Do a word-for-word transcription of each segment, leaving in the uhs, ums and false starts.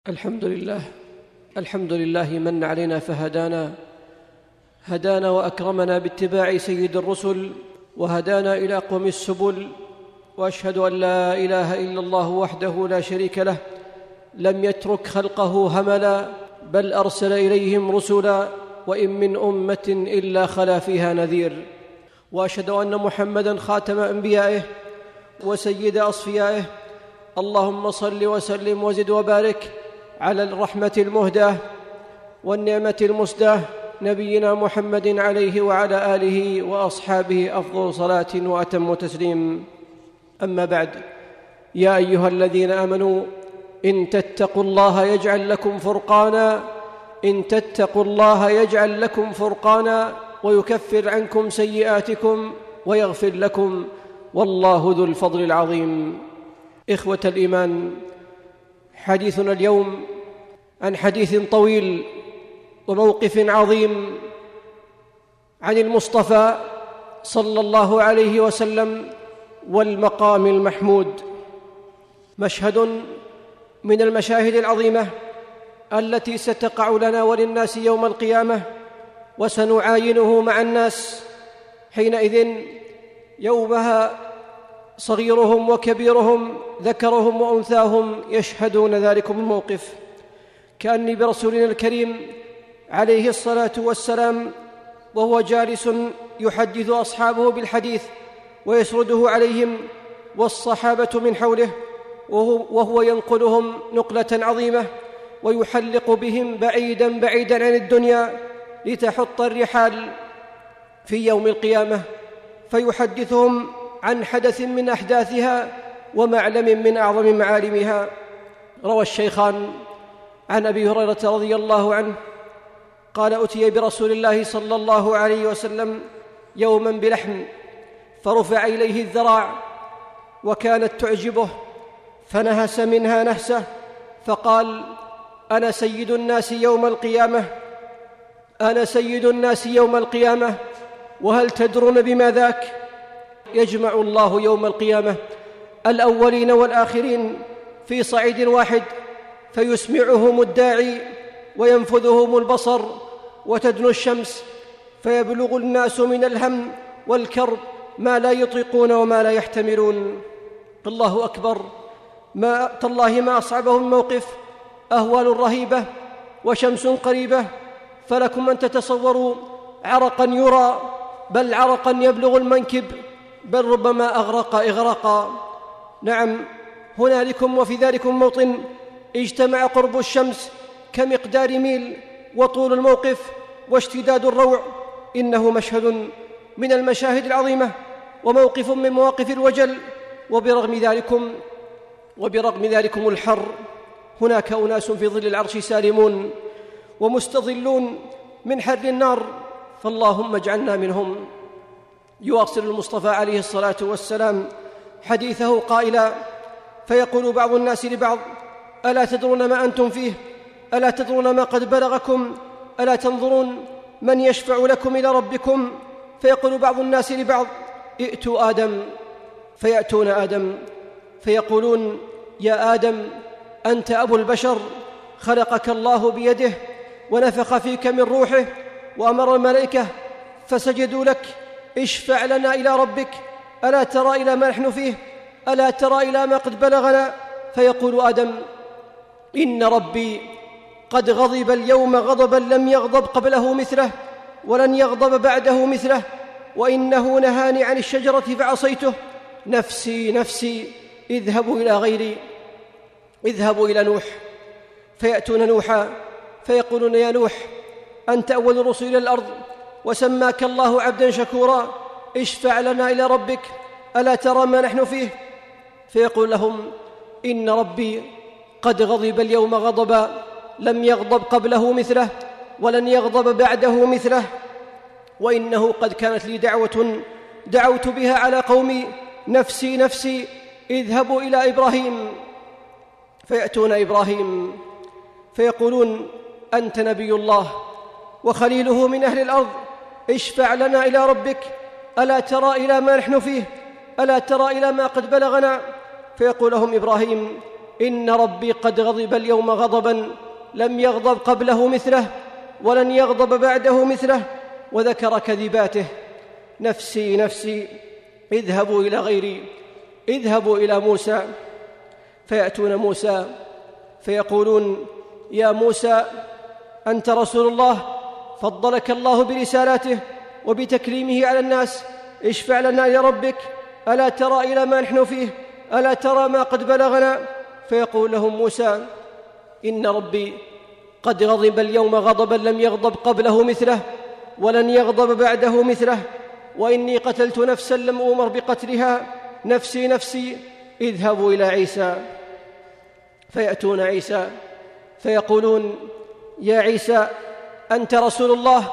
الحمد لله الحمد لله من علينا فهدانا هدانا وأكرمنا باتباع سيد الرسل وهدانا إلى أقوم السبل، وأشهد أن لا إله إلا الله وحده لا شريك له لم يترك خلقه هملا، بل أرسل إليهم رسلا، وإن من أمة إلا خلا فيها نذير. وأشهد أن محمدًا خاتم أنبيائه وسيد أصفيائه. اللهم صل وسلم وزد وبارك على الرحمة المهداة والنعمة المسداة نبينا محمد عليه وعلى آله وأصحابه أفضل صلاة وأتم تسليم. أما بعد، يا أيها الذين آمنوا إن تتقوا الله يجعل لكم فرقانا إن تتقوا الله يجعل لكم فرقانا ويكفر عنكم سيئاتكم ويغفر لكم، والله ذو الفضل العظيم. إخوة الإيمان، حديثنا اليوم عن حديث طويل وموقف عظيم عن المصطفى صلى الله عليه وسلم والمقام المحمود، مشهد من المشاهد العظيمة التي ستقع لنا وللناس يوم القيامة، وسنعاينه مع الناس حينئذ. يومها صغيرهم وكبيرهم، ذكرهم وأنثاهم يشهدون ذلكم الموقف، كأني برسولنا الكريم عليه الصلاة والسلام وهو جالس يحدث أصحابه بالحديث ويسرده عليهم، والصحابة من حوله وهو ينقلهم نقلة عظيمة ويحلق بهم بعيداً بعيداً عن الدنيا لتحط الرحال في يوم القيامة، فيحدثهم عن حدث من أحداثها ومعلم من أعظم معالمها. روى الشيخان عن أبي هريرة رضي الله عنه قال: أتي برسول الله صلى الله عليه وسلم يوما بلحم، فرفع إليه الذراع وكانت تعجبه، فنهس منها نهسة، فقال: أنا سيد الناس يوم القيامة أنا سيد الناس يوم القيامة وهل تدرون بما ذاك؟ يجمع الله يوم القيامة الأولين والآخرين في صعيد واحد، فيسمعهم الداعي وينفذهم البصر وتدنو الشمس، فيبلغ الناس من الهم والكرب ما لا يطيقون وما لا يحتملون. الله أكبر، ما تالله ما أصعبهم الموقف، أهوال رهيبة وشمس قريبة، فلكم أن تتصوروا عرقا يرى، بل عرقا يبلغ المنكب، بل ربما أغرق إغراقا. نعم، هنالكم وفي ذلكم موطن اجتمع قرب الشمس كمقدار ميل، وطول الموقف واشتداد الروع. إنه مشهد من المشاهد العظيمة وموقف من مواقف الوجل، وبرغم ذلكم وبرغم ذلكم الحر هناك أناس في ظل العرش سالمون ومستظلون من حر النار، فاللهم اجعلنا منهم. يواصل المصطفى عليه الصلاة والسلام حديثه قائلا: فيقول بعض الناس لبعض: ألا تدرون ما أنتم فيه؟ ألا تدرون ما قد بلغكم؟ ألا تنظرون من يشفع لكم إلى ربكم؟ فيقول بعض الناس لبعض: ائتوا آدم. فيأتون آدم فيقولون: يا آدم، أنت أبو البشر، خلقك الله بيده ونفخ فيك من روحه وأمر الملائكة فسجدوا لك، اشفع لنا إلى ربك، ألا ترى إلى ما نحن فيه؟ ألا ترى إلى ما قد بلغنا؟ فيقول آدم: إن ربي قد غضب اليوم غضبا لم يغضب قبله مثله ولن يغضب بعده مثله، وإنه نهاني عن الشجرة فعصيته، نفسي نفسي، اذهبوا إلى غيري، اذهبوا إلى نوح. فيأتون نوحا فيقولون: يا نوح، أنت أول الرسل إلى الأرض وسماك الله عبدا شكورا، اشفع لنا إلى ربك، ألا ترى ما نحن فيه؟ فيقول لهم: إن ربي قد غضب اليوم غضبا لم يغضب قبله مثله ولن يغضب بعده مثله، وإنه قد كانت لي دعوة دعوت بها على قومي، نفسي نفسي، اذهبوا إلى إبراهيم. فيأتون إبراهيم فيقولون: أنت نبي الله وخليله من أهل الأرض، اشفع لنا إلى ربك، ألا ترى إلى ما نحن فيه؟ ألا ترى إلى ما قد بلغنا؟ فيقول لهم إبراهيم: إن ربي قد غضب اليوم غضبا لم يغضب قبله مثله ولن يغضب بعده مثله، وذكر كذباته: نفسي نفسي اذهبوا إلى غيري، اذهبوا إلى موسى. فيأتون موسى فيقولون: يا موسى أنت رسول الله، فضلك الله برسالاته وبتكريمه على الناس، اشفع لنا إلى ربك، ألا ترى إلى ما نحن فيه، ألا ترى ما قد بلغنا؟ فيقول لهم موسى: إن ربي قد غضب اليوم غضبا لم يغضب قبله مثله ولن يغضب بعده مثله، وإني قتلت نفسا لم أؤمر بقتلها، نفسي نفسي اذهبوا إلى عيسى. فيأتون عيسى فيقولون: يا عيسى أنت رسول الله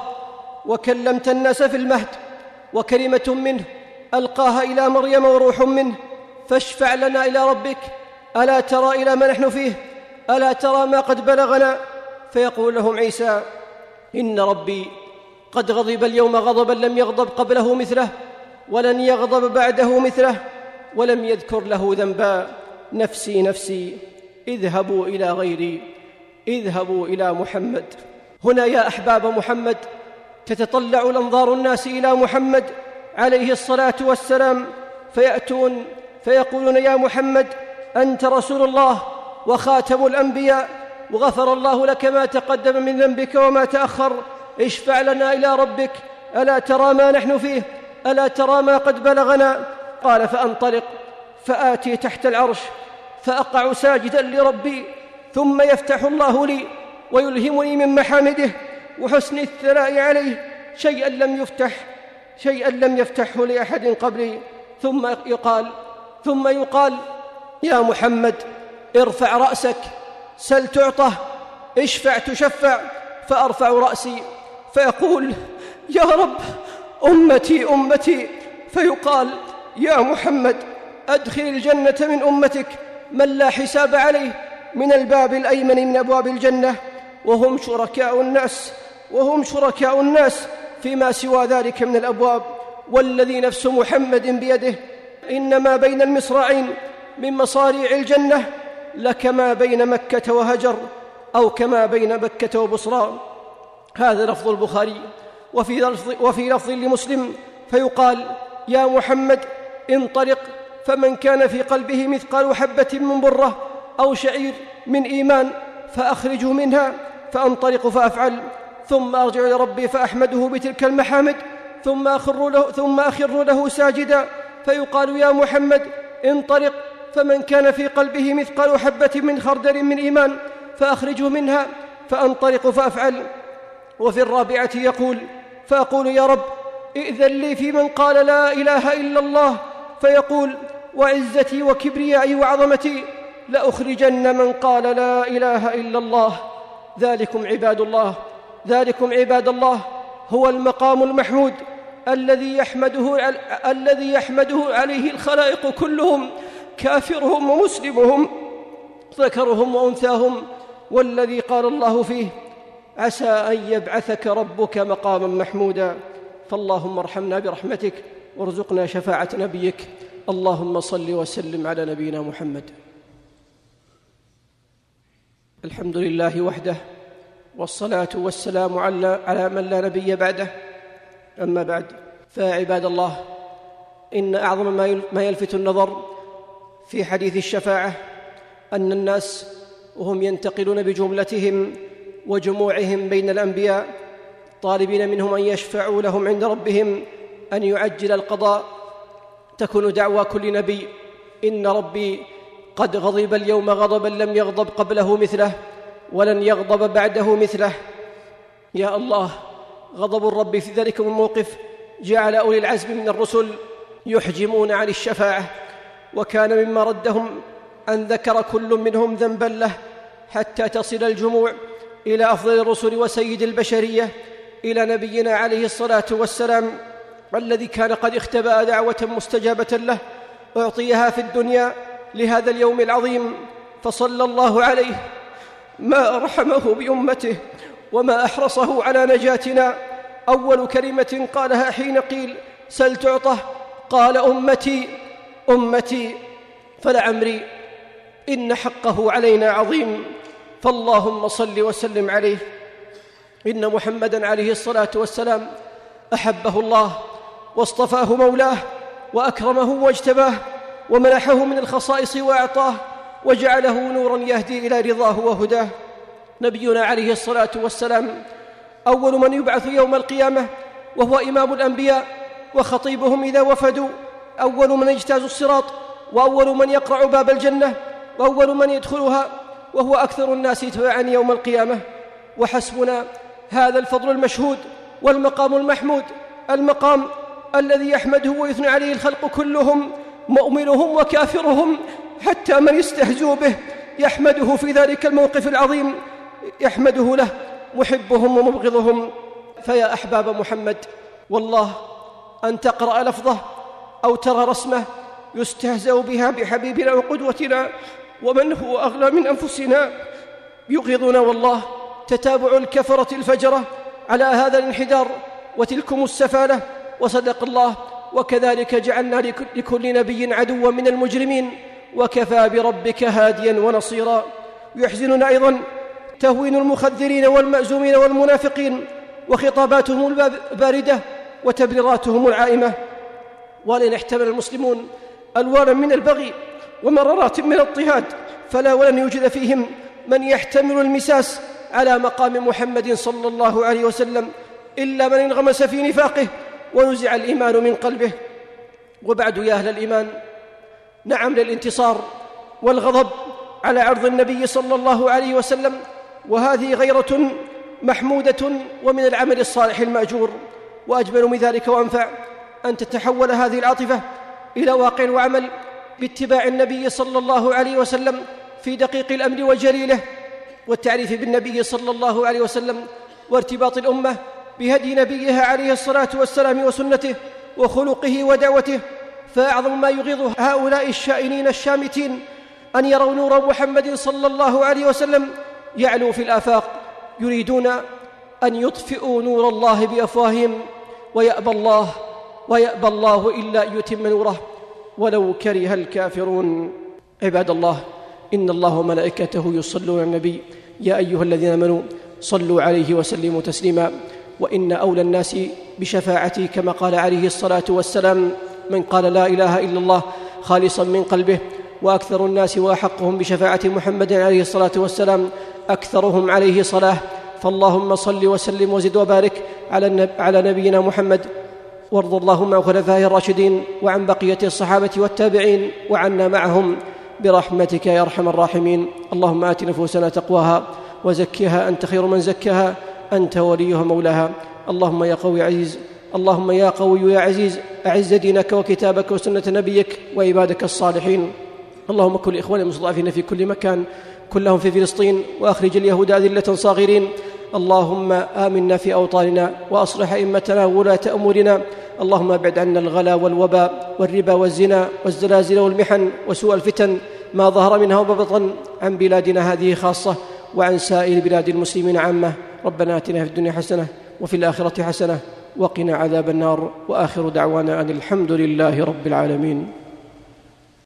وكلمت الناس في المهد، وكلمة منه ألقاها إلى مريم وروح منه، فاشفع لنا إلى ربك، ألا ترى إلى ما نحن فيه، ألا ترى ما قد بلغنا؟ فيقول لهم عيسى: إن ربي قد غضب اليوم غضبا لم يغضب قبله مثله ولن يغضب بعده مثله، ولم يذكر له ذنبا، نفسي نفسي اذهبوا إلى غيري، اذهبوا إلى محمد. هنا يا أحباب محمد تتطلع الأنظار الناس إلى محمد عليه الصلاة والسلام، فيأتون فيقولون: يا محمد أنت رسول الله وخاتم الأنبياء، وغفر الله لك ما تقدم من ذنبك وما تأخر، اشفع لنا إلى ربك، ألا ترى ما نحن فيه، ألا ترى ما قد بلغنا؟ قال: فأنطلق فآتي تحت العرش فأقع ساجدا لربي، ثم يفتح الله لي ويلهمني من محامده وحسن الثناء عليه شيئا لم يفتح شيئا لم يفتحه لأحد قبلي، ثم يقال ثم يقال يا محمد ارفع رأسك سل تعطه، اشفع تشفع. فأرفع رأسي فيقول: يا رب أمتي أمتي. فيقال: يا محمد أدخل الجنة من أمتك من لا حساب عليه من الباب الأيمن من أبواب الجنة، وهم شركاء الناس وهم شركاء الناس فيما سوى ذلك من الأبواب، والذي نفس محمد بيده إنما بين المصراعين من مصاريع الجنة لكما بين مكة وهجر، أو كما بين مكة وبصرى. هذا لفظ البخاري. وفي لفظ, وفي لفظ لمسلم فيقال: يا محمد انطلق، فمن كان في قلبه مثقال حبة من برة أو شعير من إيمان فأخرجه منها. فأنطلق فأفعل، ثم أرجع إلى ربي فأحمده بتلك المحامد، ثم أخر له, ثم أخر له ساجدا. فيقال: يا محمد انطلق، فمن كان في قلبه مثقال حبة من خردل من إيمان فأخرجه منها. فأنطلق فأفعل. وفي الرابعة يقول: فأقول: يا رب ائذن لي في من قال لا إله إلا الله. فيقول: وعزتي وكبريائي وعظمتي لأخرجن من قال لا إله إلا الله. ذلكم عباد الله ذلكم عباد الله هو المقام المحمود الذي يحمده, الذي يحمده عليه الخلائق كلهم، كافرهم ومسلمهم، ذكرهم وأنثاهم، والذي قال الله فيه: عسى أن يبعثك ربك مقاما محمودا. فاللهم ارحمنا برحمتك وارزقنا شفاعة نبيك. اللهم صل وسلم على نبينا محمد. الحمد لله وحده، والصلاة والسلام على من لا نبي بعده. أما بعد، فعباد الله، إن أعظم ما يلفت النظر في حديث الشفاعة أن الناس وهم ينتقلون بجملتهم وجموعهم بين الأنبياء طالبين منهم أن يشفعوا لهم عند ربهم أن يعجل القضاء، تكون دعوى كل نبي: إن ربي قد غضب اليوم غضبا لم يغضب قبله مثله ولن يغضب بعده مثله. يا الله، غضب الرب في ذلك الموقف جعل أولي العزم من الرسل يحجمون عن الشفاعة، وكان مما ردهم أن ذكر كل منهم ذنبا له حتى تصل الجموع إلى أفضل الرسل وسيد البشرية، إلى نبينا عليه الصلاة والسلام، الذي كان قد اختبأ دعوة مستجابة له أعطيها في الدنيا لهذا اليوم العظيم، فصلى الله عليه. ما أرحمه بأمته وما أحرصه على نجاتنا. أول كلمة قالها حين قيل: سل تعطه، قال: أمتي أمتي. فلعمري إن حقه علينا عظيم، فاللهم صل وسلم عليه. إن محمدًا عليه الصلاة والسلام أحبه الله واصطفاه مولاه وأكرمه واجتباه ومنحه من الخصائص وأعطاه وجعله نوراً يهدي إلى رضاه وهداه. نبينا عليه الصلاة والسلام أول من يبعث يوم القيامة، وهو إمام الأنبياء وخطيبهم إذا وفدوا، أول من يجتاز الصراط، وأول من يقرع باب الجنة، وأول من يدخلها، وهو أكثر الناس تبعاً يوم القيامة. وحسبنا هذا الفضل المشهود والمقام المحمود، المقام الذي يحمده ويثني عليه الخلق كلهم، مؤمنهم وكافرهم، حتى من يستهزئ به يحمده في ذلك الموقف العظيم، يحمده له محبهم ومبغضهم. فيا أحباب محمد، والله أن تقرأ لفظه أو ترى رسمه يستهزأ بها بحبيبنا وقدوتنا ومن هو أغلى من أنفسنا يغيظنا والله تتابع الكفرة الفجرة على هذا الانحدار وتلكم السفالة. وصدق الله: وكذلك جعلنا لكل نبي عدوا من المجرمين وكفى بربك هاديا ونصيرا. يحزننا أيضا تهوين المخذرين والمأزومين والمنافقين وخطاباتهم الباردة وتبريراتهم العائمة. ولن احتمل المسلمون ألوانا من البغي ومرارات من الاضطهاد، فلا ولن يوجد فيهم من يحتمل المساس على مقام محمد صلى الله عليه وسلم إلا من انغمس في نفاقه ونزع الإيمان من قلبه. وبعد يا أهل الإيمان، نعم للانتصار والغضب على عرض النبي صلى الله عليه وسلم، وهذه غيرة محمودة ومن العمل الصالح المأجور. وأجمل من ذلك وأنفع أن تتحول هذه العاطفة إلى واقع وعمل باتباع النبي صلى الله عليه وسلم في دقيق الأمر وجليله، والتعريف بالنبي صلى الله عليه وسلم، وارتباط الأمة بهدي نبيها عليه الصلاة والسلام وسنته وخلقه ودعوته. فأعظم ما يغيظ هؤلاء الشائنين الشامتين أن يروا نور محمد صلى الله عليه وسلم يعلو في الآفاق، يريدون أن يطفئوا نور الله بأفواههم، ويأبى الله ويأبى الله إلا أن يتم نوره ولو كره الكافرون. عباد الله، إن الله وملائكته يصلون على النبي، يا أيها الذين آمنوا صلوا عليه وسلموا تسليما. وإن أولى الناس بشفاعتي كما قال عليه الصلاة والسلام من قال لا إله إلا الله خالصا من قلبه، وأكثر الناس وأحقهم بشفاعة محمد عليه الصلاة والسلام أكثرهم عليه صلاة. فاللهم صل وسلم وزد وبارك على نبينا محمد، وارض اللهم عن خلفائه الراشدين وعن بقية الصحابة والتابعين وعنا معهم برحمتك يا أرحم الراحمين. اللهم آت نفوسنا تقواها وزكها أنت خير من زكاها، أنت وليها مولاها. اللهم يا قوي عزيز اللهم يا قوي يا عزيز أعز دينك وكتابك وسنة نبيك وعبادك الصالحين. اللهم كن لإخوان المستضعفين في كل مكان، كلهم في فلسطين، وأخرج اليهود أذلة صاغرين. اللهم آمنا في أوطاننا وأصلح أئمتنا وولاة أمورنا. اللهم ابعد عنا الغلا والوباء والربا والزنا والزلازل والمحن وسوء الفتن ما ظهر منها وبطن عن بلادنا هذه خاصة وعن سائر بلاد المسلمين عامة. ربنا آتنا في الدنيا حسنة وفي الآخرة حسنة وقنا عذاب النار. وآخر دعوانا أن الحمد لله رب العالمين.